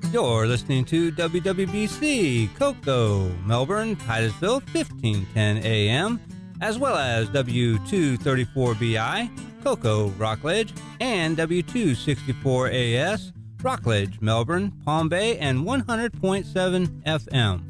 You're listening to WWBC, Cocoa, Melbourne, Titusville, 1510 AM, as well as W234BI, Cocoa, Rockledge, and W264AS, Rockledge, Melbourne, Palm Bay, and 100.7 FM.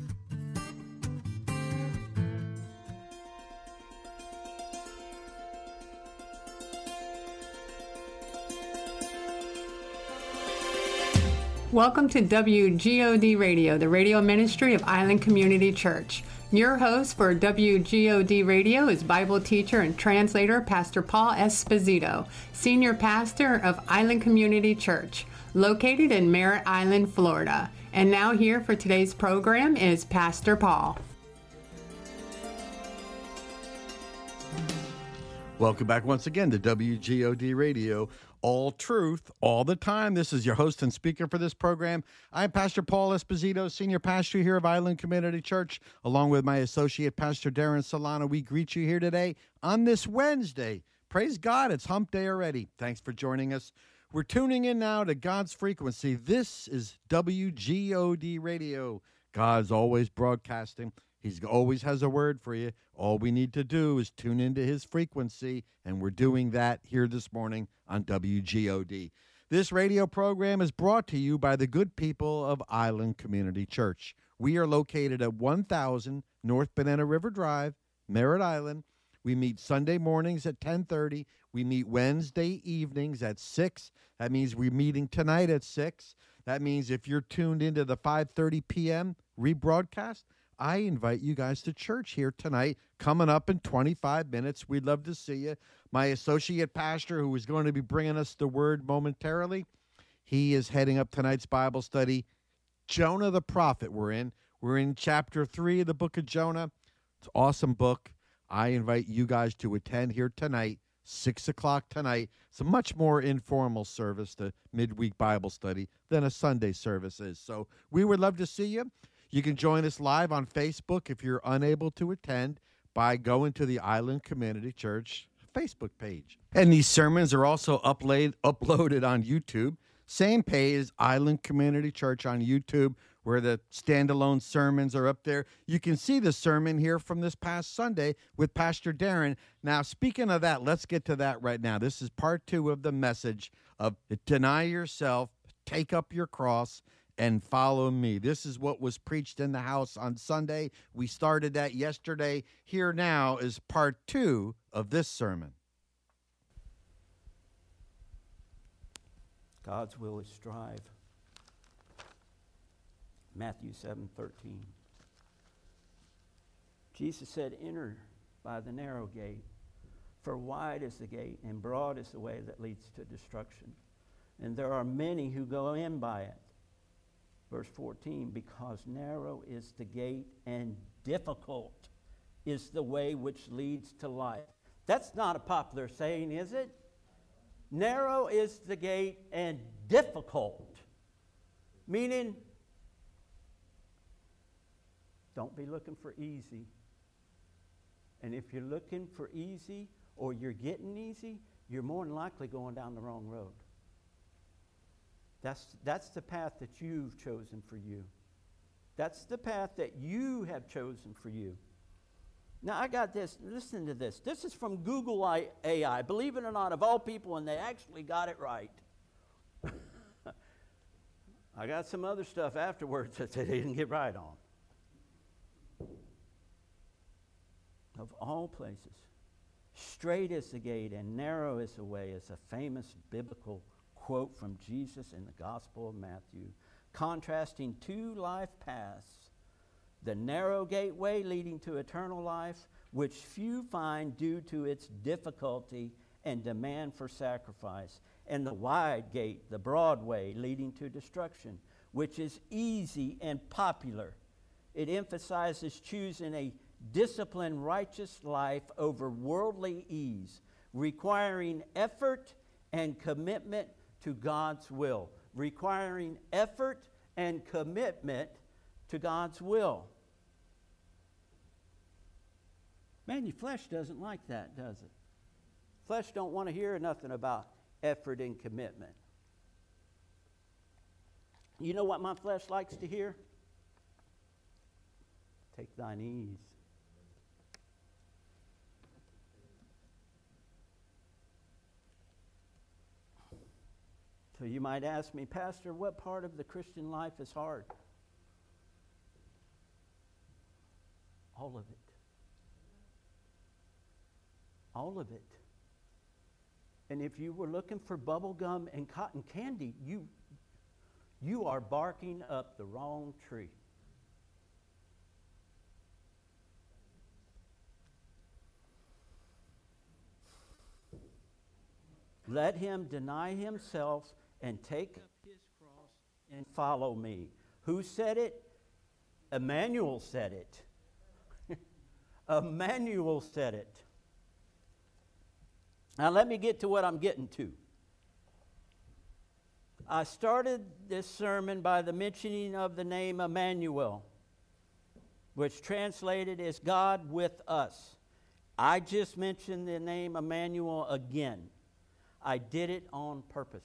Welcome to WGOD Radio, the radio ministry of Island Community Church. Your host for WGOD Radio is Bible teacher and translator Pastor Paul Esposito, senior pastor of Island Community Church, located in Merritt Island, Florida. And now here for today's program is Pastor Paul. Welcome back once again to WGOD Radio, all truth, all the time. This is your host and speaker for this program. I'm Pastor Paul Esposito, senior pastor here of Island Community Church, along with my associate pastor Darren Solano. We greet you here today on this Wednesday. Praise God, it's hump day already. Thanks for joining us. We're tuning in now to God's frequency. This is WGOD Radio. God's always broadcasting. He always has a word for you. All we need to do is tune into his frequency, and we're doing that here this morning on WGOD. This radio program is brought to you by the good people of Island Community Church. We are located at 1000 North Banana River Drive, Merritt Island. We meet Sunday mornings at 10:30. We meet Wednesday evenings at 6. That means we're meeting tonight at 6. That means if you're tuned into the 5:30 p.m. rebroadcast, I invite you guys to church here tonight, coming up in 25 minutes. We'd love to see you. My associate pastor, who is going to be bringing us the word momentarily, he is heading up tonight's Bible study. Jonah the prophet we're in. We're in chapter 3 of the book of Jonah. It's an awesome book. I invite you guys to attend here tonight, 6 o'clock tonight. It's a much more informal service, the midweek Bible study, than a Sunday service is. So we would love to see you. You can join us live on Facebook if you're unable to attend by going to the Island Community Church Facebook page. And these sermons are also uploaded on YouTube. Same page as Island Community Church on YouTube, where the standalone sermons are up there. You can see the sermon here from this past Sunday with Pastor Darren. Now, speaking of that, let's get to that right now. This is part 2 of the message of deny yourself, take up your cross, and follow me. This is what was preached in the house on Sunday. We started that yesterday. Here now is part 2 of this sermon. God's will is strive. Matthew 7:13. Jesus said, "Enter by the narrow gate, for wide is the gate and broad is the way that leads to destruction, and there are many who go in by it." Verse 14, because narrow is the gate and difficult is the way which leads to life. That's not a popular saying, is it? Narrow is the gate and difficult. Meaning, don't be looking for easy. And if you're looking for easy or you're getting easy, you're more than likely going down the wrong road. That's the path that you've chosen for you. That's the path that you have chosen for you. Now, I got this. Listen to this. This is from Google AI. Believe it or not, of all people, and they actually got it right. I got some other stuff afterwards that they didn't get right on. Of all places, straight is the gate and narrow is the way is a famous biblical quote from Jesus in the Gospel of Matthew, contrasting 2 life paths: the narrow gateway leading to eternal life, which few find due to its difficulty and demand for sacrifice, and the wide gate, the broad way leading to destruction, which is easy and popular. It emphasizes choosing a disciplined, righteous life over worldly ease, requiring effort and commitment to God's will. Requiring effort and commitment to God's will. Man, your flesh doesn't like that, does it? Flesh don't want to hear nothing about effort and commitment. You know what my flesh likes to hear? Take thine ease. So you might ask me, Pastor, what part of the Christian life is hard? All of it. All of it. And if you were looking for bubble gum and cotton candy, you are barking up the wrong tree. Let him deny himself and take up his cross and follow me. Who said it? Emmanuel said it. Emmanuel said it. Now let me get to what I'm getting to. I started this sermon by the mentioning of the name Emmanuel, which translated is God with us. I just mentioned the name Emmanuel again. I did it on purpose.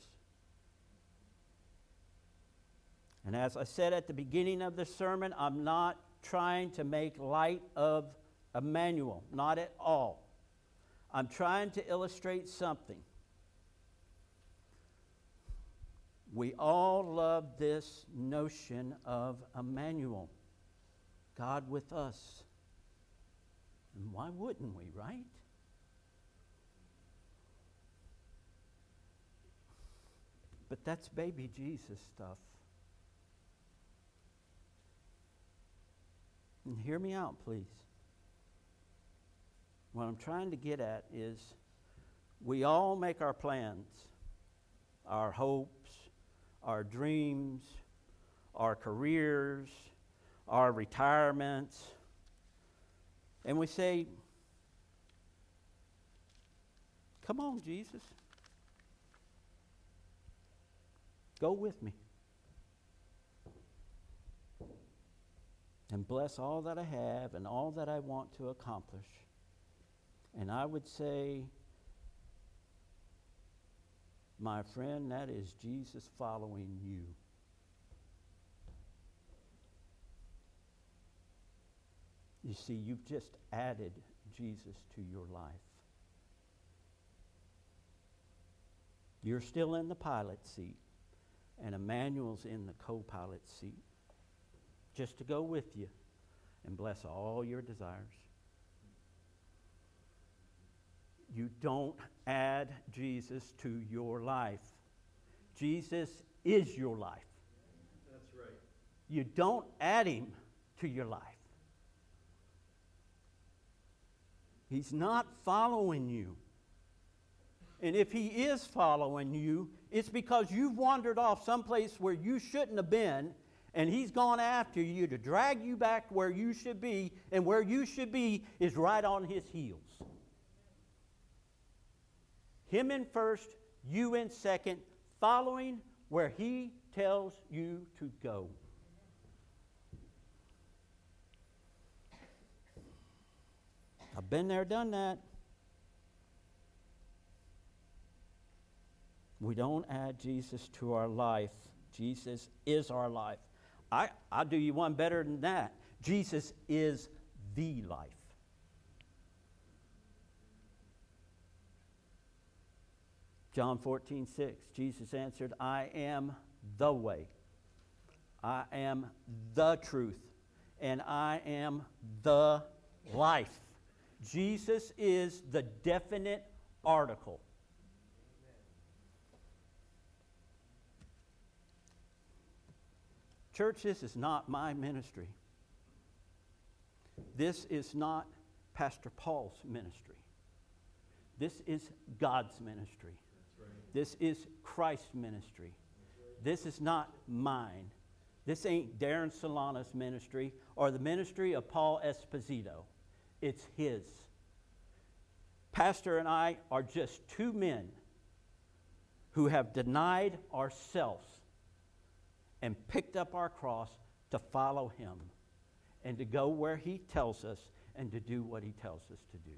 And as I said at the beginning of the sermon, I'm not trying to make light of Emmanuel, not at all. I'm trying to illustrate something. We all love this notion of Emmanuel, God with us. And why wouldn't we, right? But that's baby Jesus stuff. And hear me out, please. What I'm trying to get at is we all make our plans, our hopes, our dreams, our careers, our retirements, and we say, come on, Jesus. Go with me. And bless all that I have and all that I want to accomplish. And I would say, my friend, that is Jesus following you. You see, you've just added Jesus to your life. You're still in the pilot seat, and Emmanuel's in the co-pilot seat, just to go with you and bless all your desires. You don't add Jesus to your life. Jesus is your life. That's right. You don't add him to your life. He's not following you. And if he is following you, it's because you've wandered off someplace where you shouldn't have been, and he's gone after you to drag you back where you should be, and where you should be is right on his heels. Him in first, you in second, following where he tells you to go. I've been there, done that. We don't add Jesus to our life. Jesus is our life. I'll do you one better than that. Jesus is the life. John 14:6, Jesus answered, I am the way, I am the truth, and I am the life. Jesus is the definite article. Church, this is not my ministry. This is not Pastor Paul's ministry. This is God's ministry. This is Christ's ministry. This is not mine. This ain't Darren Solana's ministry or the ministry of Paul Esposito. It's his. Pastor and I are just two men who have denied ourselves and picked up our cross to follow him and to go where he tells us and to do what he tells us to do.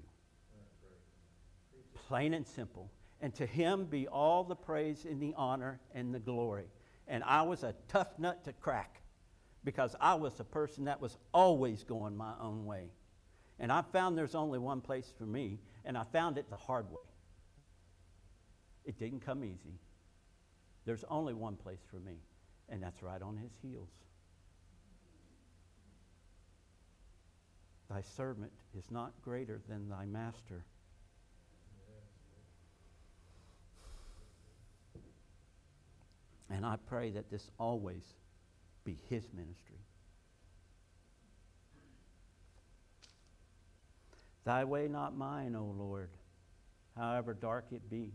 Plain and simple. And to him be all the praise and the honor and the glory. And I was a tough nut to crack because I was a person that was always going my own way. And I found there's only one place for me, and I found it the hard way. It didn't come easy. There's only one place for me, and that's right on his heels. Thy servant is not greater than thy master. And I pray that this always be his ministry. Thy way, not mine, O Lord, however dark it be.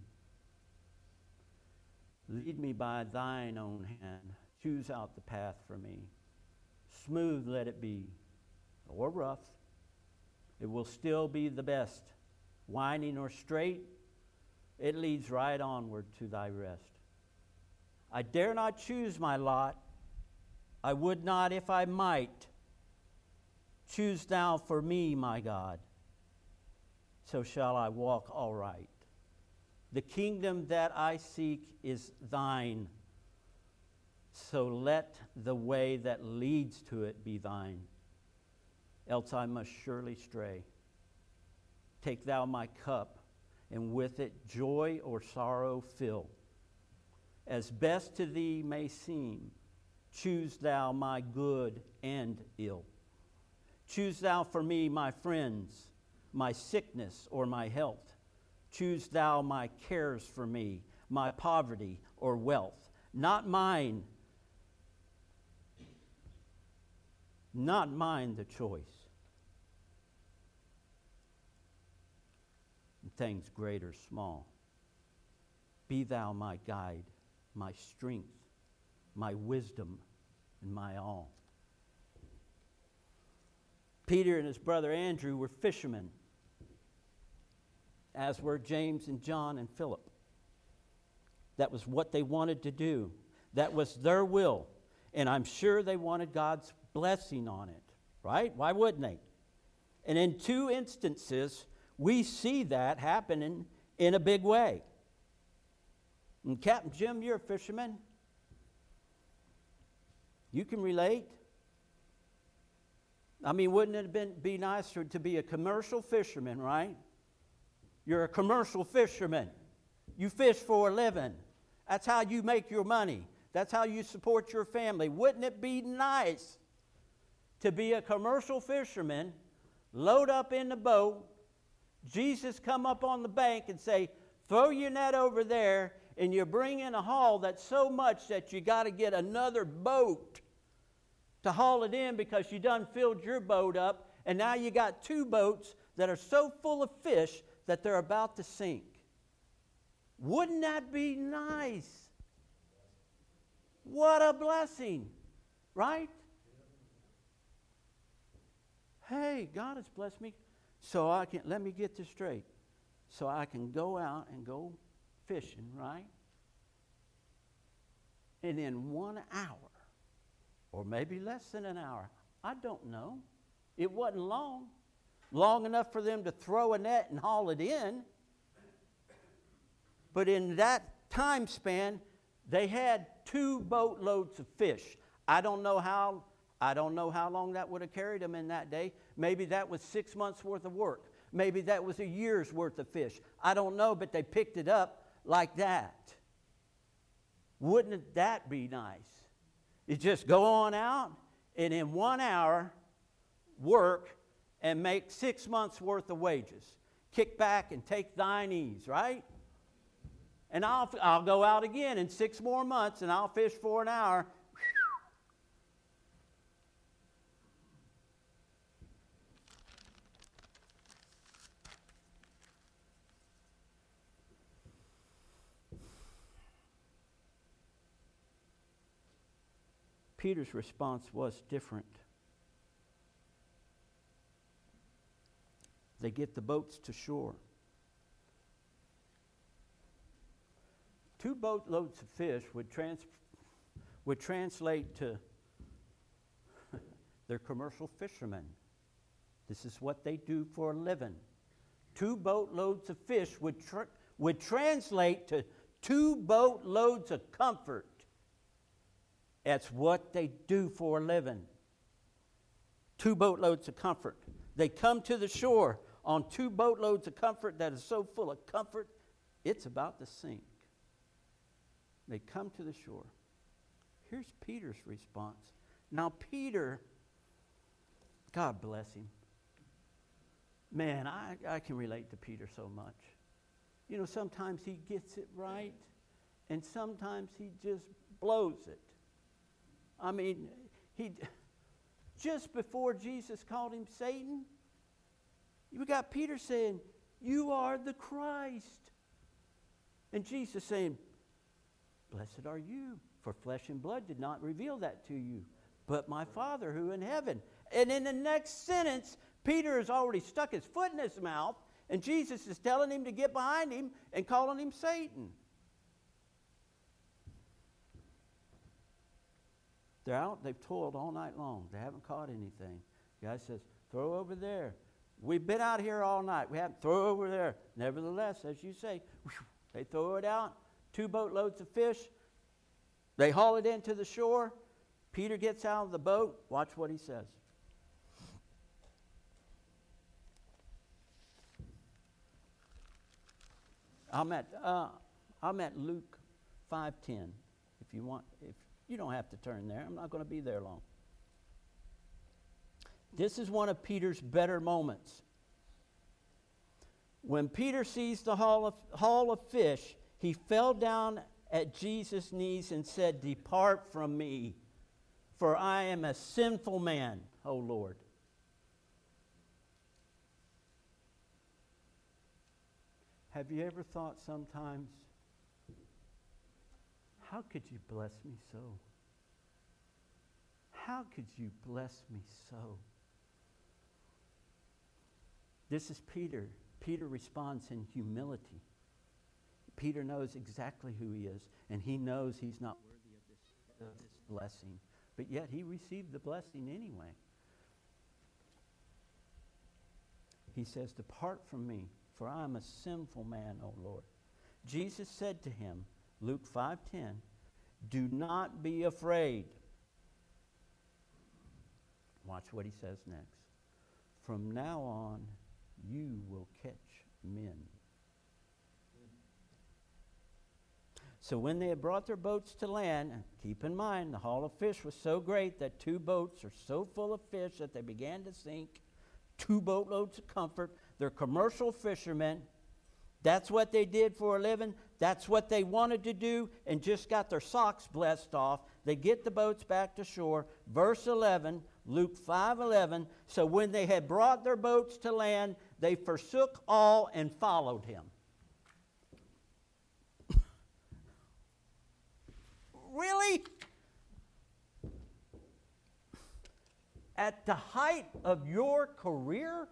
Lead me by thine own hand. Choose out the path for me. Smooth let it be, or rough. It will still be the best. Winding or straight, it leads right onward to thy rest. I dare not choose my lot. I would not if I might. Choose thou for me, my God. So shall I walk aright. The kingdom that I seek is thine. So let the way that leads to it be thine. Else I must surely stray. Take thou my cup, and with it joy or sorrow fill. As best to thee may seem, choose thou my good and ill. Choose thou for me my friends, my sickness or my health. Choose thou my cares for me, my poverty or wealth. Not mine the choice. In things great or small. Be thou my guide, my strength, my wisdom, and my all. Peter and his brother Andrew were fishermen, as were James and John and Philip. That was what they wanted to do. That was their will. And I'm sure they wanted God's blessing on it, right? Why wouldn't they? And in two instances, we see that happening in a big way. And Captain Jim, you're a fisherman. You can relate. I mean, wouldn't it be nicer to be a commercial fisherman, right? You're a commercial fisherman. You fish for a living. That's how you make your money. That's how you support your family. Wouldn't it be nice to be a commercial fisherman, load up in the boat, Jesus come up on the bank and say, throw your net over there, and you bring in a haul that's so much that you got to get another boat to haul it in because you done filled your boat up, and now you got two boats that are so full of fish that they're about to sink. Wouldn't that be nice? What a blessing, right? Hey, God has blessed me, so I can, let me get this straight, so I can go out and go fishing, right? And in 1 hour, or maybe less than an hour, I don't know. It wasn't long enough for them to throw a net and haul it in. But in that time span, they had 2 boatloads of fish. I don't know how long that would have carried them in that day. Maybe that was 6 months worth of work. Maybe that was a year's worth of fish. I don't know, but they picked it up like that. Wouldn't that be nice? You just go on out and in 1 hour work and make 6 months worth of wages. Kick back and take thine ease, right? And I'll go out again in 6 more months and I'll fish for an hour. Peter's response was different. They get the boats to shore. 2 boatloads of fish would translate to they're commercial fishermen. This is what they do for a living. 2 boatloads of fish would translate to 2 boatloads of comfort That's what they do for a living. 2 boatloads of comfort. They come to the shore on 2 boatloads of comfort that is so full of comfort, it's about to sink. They come to the shore. Here's Peter's response. Now, Peter, God bless him. Man, I can relate to Peter so much. You know, sometimes he gets it right, and sometimes he just blows it. I mean, just before Jesus called him Satan, you got Peter saying, "You are the Christ." And Jesus saying, "Blessed are you, for flesh and blood did not reveal that to you, but my Father who in heaven." And in the next sentence, Peter has already stuck his foot in his mouth, and Jesus is telling him to get behind him and calling him Satan. They're out, they've toiled all night long. They haven't caught anything. The guy says, "Throw over there." "We've been out here all night. We haven't." "Throw over there." Nevertheless, as you say, they throw it out. 2 boatloads of fish. They haul it into the shore. Peter gets out of the boat. Watch what he says. I'm at Luke 5:10. If you don't have to turn there. I'm not going to be there long. This is one of Peter's better moments. When Peter sees the haul of fish, he fell down at Jesus' knees and said, "Depart from me, for I am a sinful man, O Lord." Have you ever thought sometimes, how could you bless me so? How could you bless me so? This is Peter. Peter responds in humility. Peter knows exactly who he is, and he knows he's not worthy of this blessing. But yet he received the blessing anyway. He says, "Depart from me, for I am a sinful man, O Lord." Jesus said to him, Luke 5:10, "Do not be afraid." Watch what he says next. "From now on, you will catch men." So when they had brought their boats to land, keep in mind, the haul of fish was so great that 2 boats are so full of fish that they began to sink. 2 boatloads of comfort. They're commercial fishermen. That's what they did for a living. That's what they wanted to do, and just got their socks blessed off. They get the boats back to shore. Verse 11, Luke 5:11. So when they had brought their boats to land, they forsook all and followed him. Really? At the height of your career?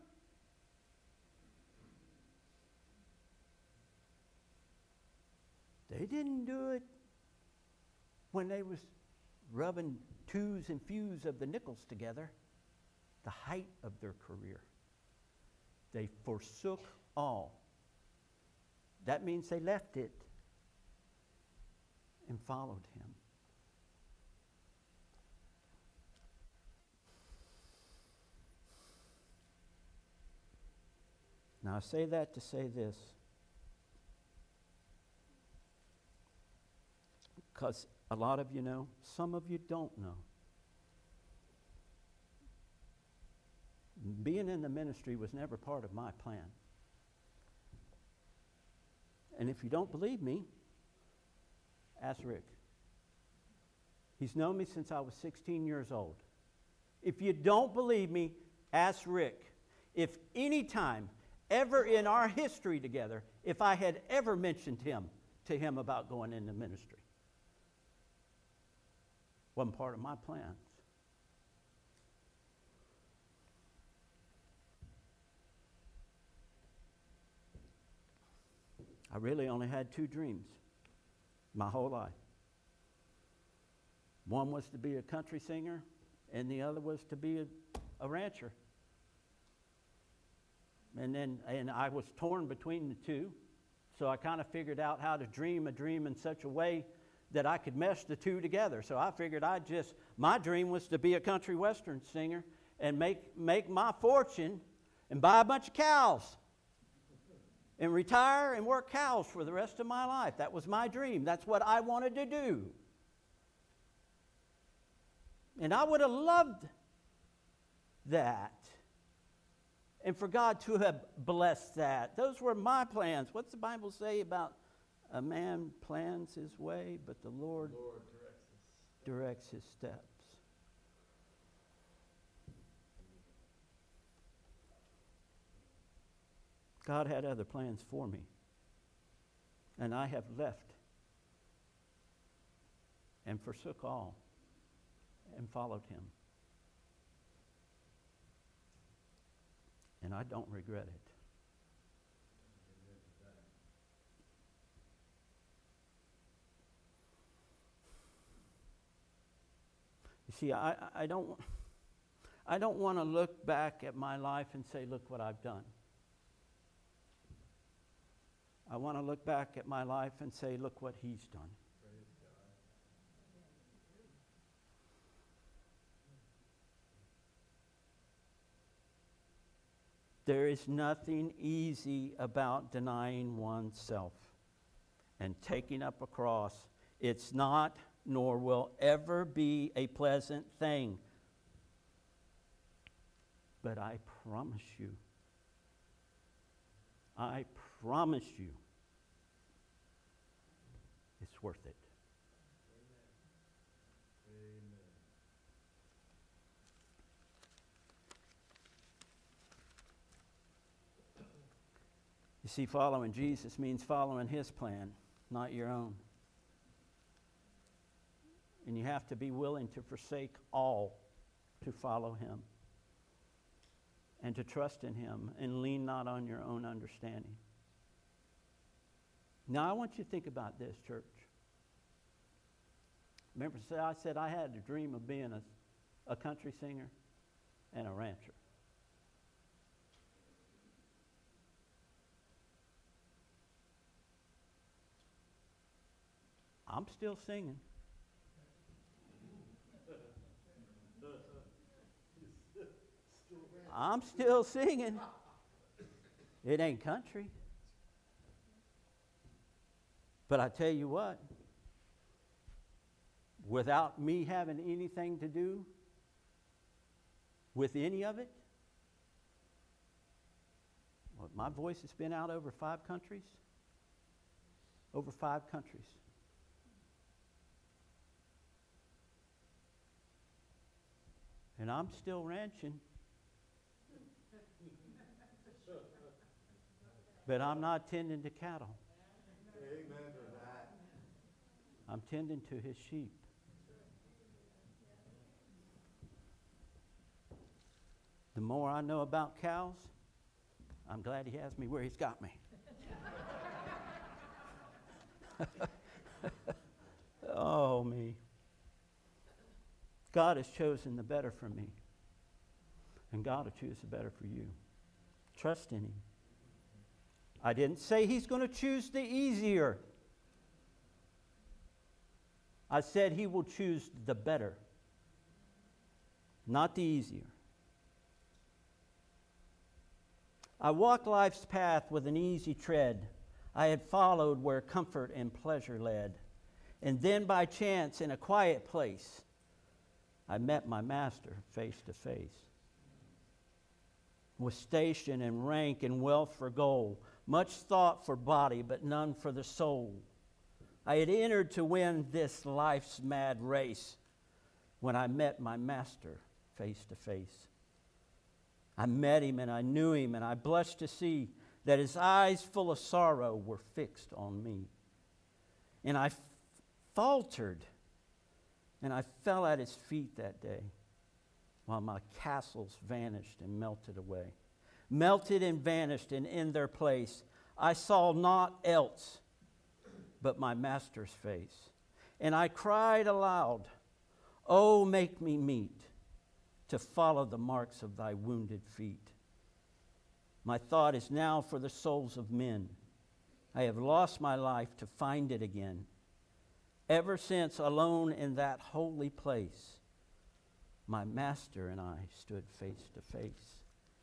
They didn't do it when they was rubbing 2s and fews of the nickels together. The height of their career. They forsook all. That means they left it and followed him. Now I say that to say this. Because a lot of you know, some of you don't know. Being in the ministry was never part of my plan. And if you don't believe me, ask Rick. He's known me since I was 16 years old. If you don't believe me, ask Rick. If any time, ever in our history together, if I had ever mentioned to him about going into ministry. Wasn't part of my plans. I really only had 2 dreams my whole life. One was to be a country singer, and the other was to be a rancher. And I was torn between the 2, so I kind of figured out how to dream a dream in such a way that I could mesh the two together. So I figured my dream was to be a country western singer and make my fortune and buy a bunch of cows and retire and work cows for the rest of my life. That was my dream. That's what I wanted to do. And I would have loved that. And for God to have blessed that. Those were my plans. What's the Bible say about a man plans his way, but the Lord directs his steps? God had other plans for me. And I have left and forsook all and followed him. And I don't regret it. You see, I don't want to look back at my life and say, look what I've done. I want to look back at my life and say, look what he's done. There is nothing easy about denying oneself and taking up a cross. It's not, nor will ever be, a pleasant thing. But I promise you, it's worth it. You see, following Jesus means following his plan, not your own. And you have to be willing to forsake all to follow him and to trust in him and lean not on your own understanding. Now, I want you to think about this, church. Remember, I said I had a dream of being a country singer and a rancher. I'm still singing. I'm still singing. It ain't country. But I tell you what, without me having anything to do with any of it, well, my voice has been out over 5 countries. Over 5 countries. And I'm still ranching. But I'm not tending to cattle. Amen to that. I'm tending to his sheep. The more I know about cows, I'm glad he has me where he's got me. Oh, me. God has chosen the better for me. And God will choose the better for you. Trust in him. I didn't say he's going to choose the easier. I said he will choose the better, not the easier. I walked life's path with an easy tread. I had followed where comfort and pleasure led. And then by chance in a quiet place, I met my master face to face. With station and rank and wealth for goal, much thought for body, but none for the soul. I had entered to win this life's mad race when I met my master face to face. I met him and I knew him, and I blushed to see that his eyes full of sorrow were fixed on me. And I faltered, and I fell at his feet that day while my castles vanished and melted away. Melted and vanished, and in their place I saw naught else but my master's face. And I cried aloud, "Oh, make me meet to follow the marks of thy wounded feet." My thought is now for the souls of men. I have lost my life to find it again. ever since, alone in that holy place, my Master and I stood face to face.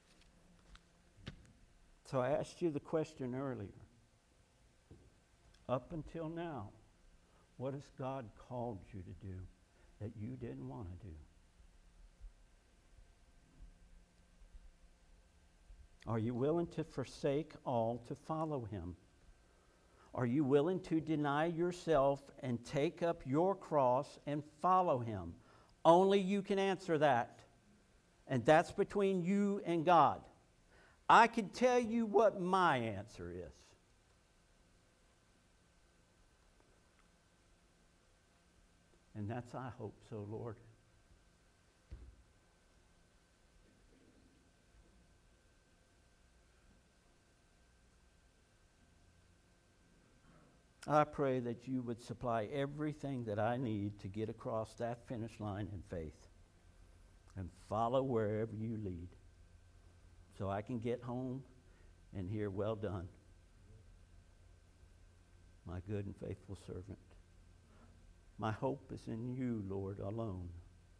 So I asked you the question earlier. Up until now, what has God called you to do that you didn't want to do? Are you willing to forsake all to follow him? Are you willing to deny yourself and take up your cross and follow him? Only you can answer that. And that's between you and God. I can tell you what my answer is. And that's, I hope so, Lord. I pray that you would supply everything that I need to get across that finish line in faith and follow wherever you lead so I can get home and hear, well done, my good and faithful servant. My hope is in you, Lord, alone.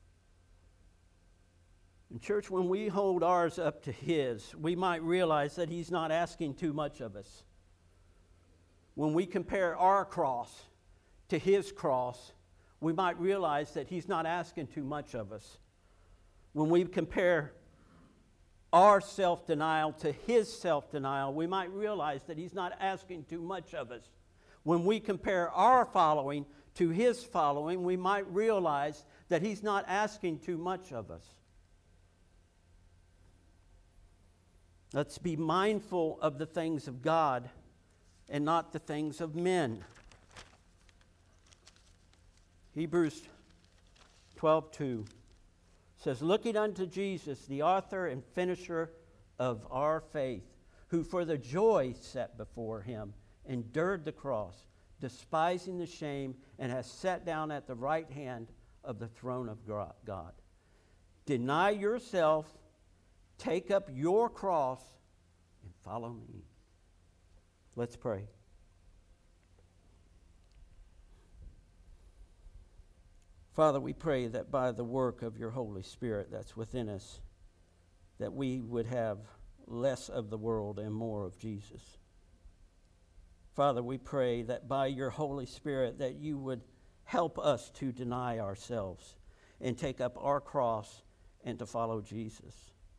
In church, when we hold ours up to his, we might realize that he's not asking too much of us. When we compare our cross to his cross, we might realize that he's not asking too much of us. When we compare our self-denial to his self-denial, we might realize that he's not asking too much of us. When we compare our following to his following, we might realize that he's not asking too much of us. Let's be mindful of the things of God and not the things of men. Hebrews 12:2 says, looking unto Jesus, the author and finisher of our faith, who for the joy set before him endured the cross, despising the shame, and has sat down at the right hand of the throne of God. Deny yourself, take up your cross, and follow me. Let's pray. Father, we pray that by the work of your Holy Spirit that's within us, that we would have less of the world and more of Jesus. Father, we pray that by your Holy Spirit that you would help us to deny ourselves and take up our cross and to follow Jesus.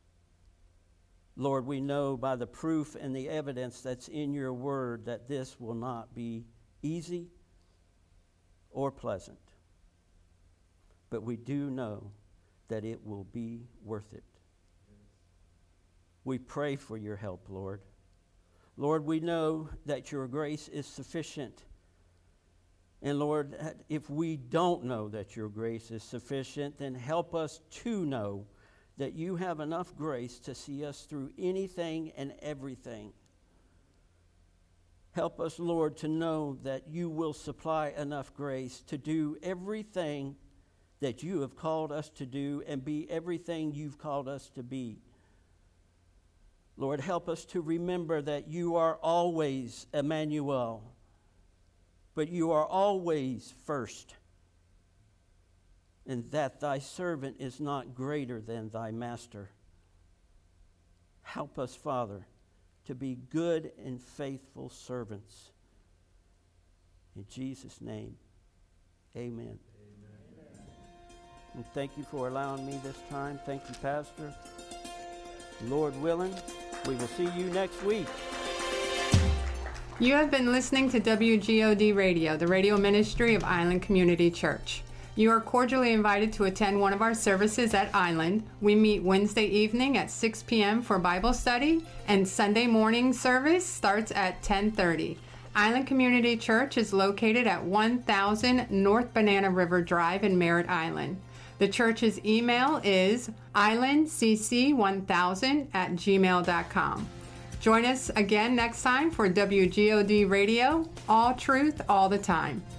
Lord, we know by the proof and the evidence that's in your word that this will not be easy or pleasant. But we do know that it will be worth it. We pray for your help, Lord. Lord, we know that your grace is sufficient. And Lord, if we don't know that your grace is sufficient, then help us to know that you have enough grace to see us through anything and everything. Help us, Lord, to know that you will supply enough grace to do everything that you have called us to do and be everything you've called us to be. Lord, help us to remember that you are always Emmanuel, but you are always first, and that thy servant is not greater than thy master. Help us, Father, to be good and faithful servants. In Jesus' name, amen. And thank you for allowing me this time. Thank you, Pastor. Lord willing, we will see you next week. You have been listening to WGOD Radio, the radio ministry of Island Community Church. You are cordially invited to attend one of our services at Island. We meet Wednesday evening at 6 p.m. for Bible study, and Sunday morning service starts at 10:30. Island Community Church is located at 1000 North Banana River Drive in Merritt Island. The church's email is islandcc1000@gmail.com. Join us again next time for WGOD Radio, all truth, all the time.